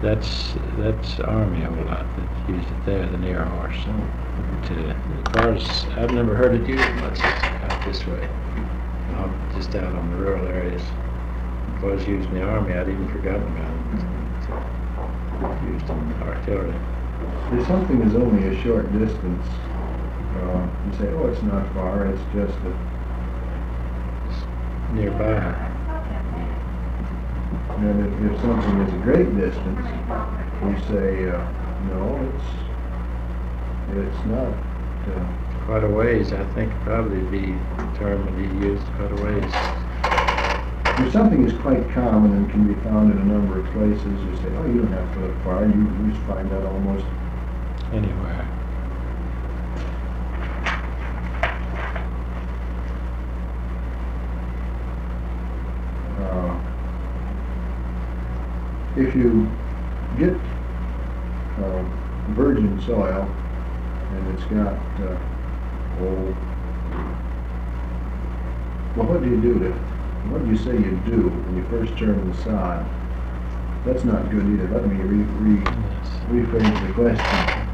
That's Army a whole lot that used it there, the near horse. But, as far as I've never heard it used much out this way, just out on the rural areas. It was used in the Army. I'd even forgotten about it. Used in artillery. If something is only a short distance, you say, oh, it's not far, it's just nearby. And if something is a great distance, you say, no, it's not. Quite a ways, I think probably the term would be used, quite a ways. If something is quite common and can be found in a number of places, you say, oh, you don't have to look far, you just find that almost anywhere. If you get virgin soil and it's got well, what do you do to it? What do you say you do when you first turn the sod? That's not good either. Let me rephrase the question.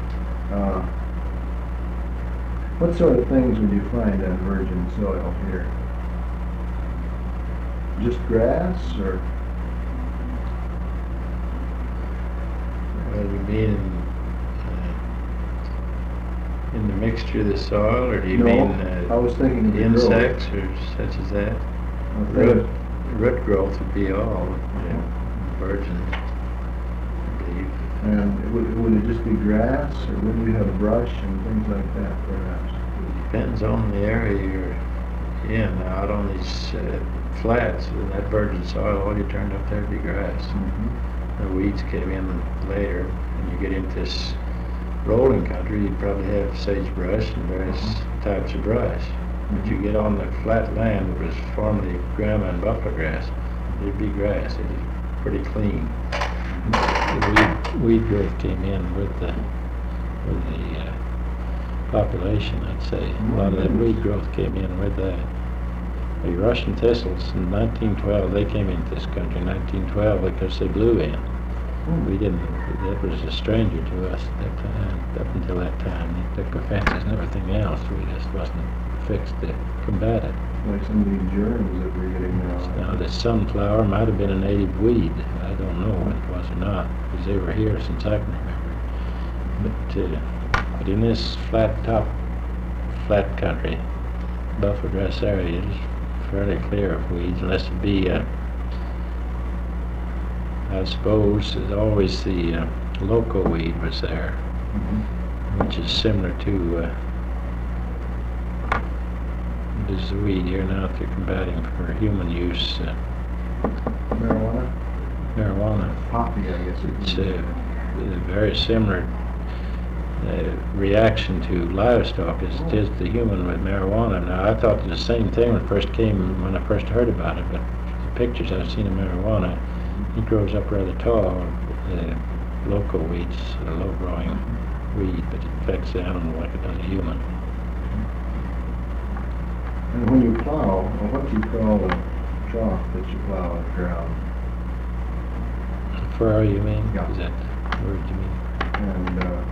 What sort of things would you find on virgin soil here? Just grass, or? Well, you mean in the mixture of the soil, or do you mean I was thinking of insects or such as that? Root growth would be all virgin, I believe. And would it just be grass, or would you have brush and things like that, perhaps? It depends on the area you're in. Out on these flats, with that virgin soil, all you turned up there would be grass. Mm-hmm. The weeds came in later. When you get into this rolling country, you'd probably have sagebrush and various types of brush. But you get on the flat land that was formerly grama and buffalo grass, it'd be grass. It was pretty clean. The weed growth came in with the population, I'd say. A lot of that weed growth came in with that. The Russian thistles in 1912, they came into this country in 1912 because they blew in. We didn't, that was a stranger to us at that time, up until that time. They took offenses and everything else. We just wasn't fixed to combat it. Like some of these germs that we're getting now. Now, the sunflower might have been a native weed. I don't know if it was or not, because they were here since I can remember. But in this flat country, buffalo grass area, it's fairly clear of weeds, unless it be, I suppose, always the loco weed was there, which is similar to this weed here now that they're combating for human use. Marijuana? Poppy, I guess. It's a very similar reaction to livestock as it is to human with marijuana. Now, I thought the same thing when I first heard about it, but the pictures I've seen of marijuana, it grows up rather tall. The loco weed's a low-growing weed, but it affects the animal like it does a human. And when you plow, what do you call the trough that you plow the ground? A furrow, you mean? Yeah. Is that the word you mean? And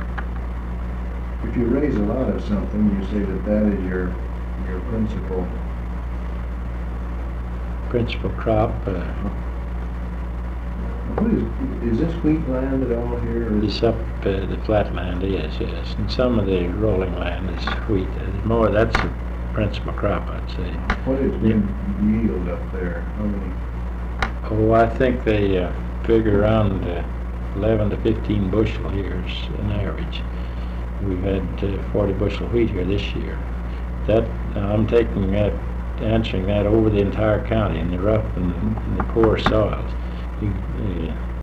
if you raise a lot of something, you say that is your principal crop. What is this wheat land at all here? It's up the flat land, yes. And some of the rolling land is wheat. That's the principal crop, I'd say. What is the yield up there? How many? Oh, I think they figure around 11 to 15 bushel years on average. We've had 40 bushel wheat here this year. I'm answering that over the entire county in the rough and the poor soils.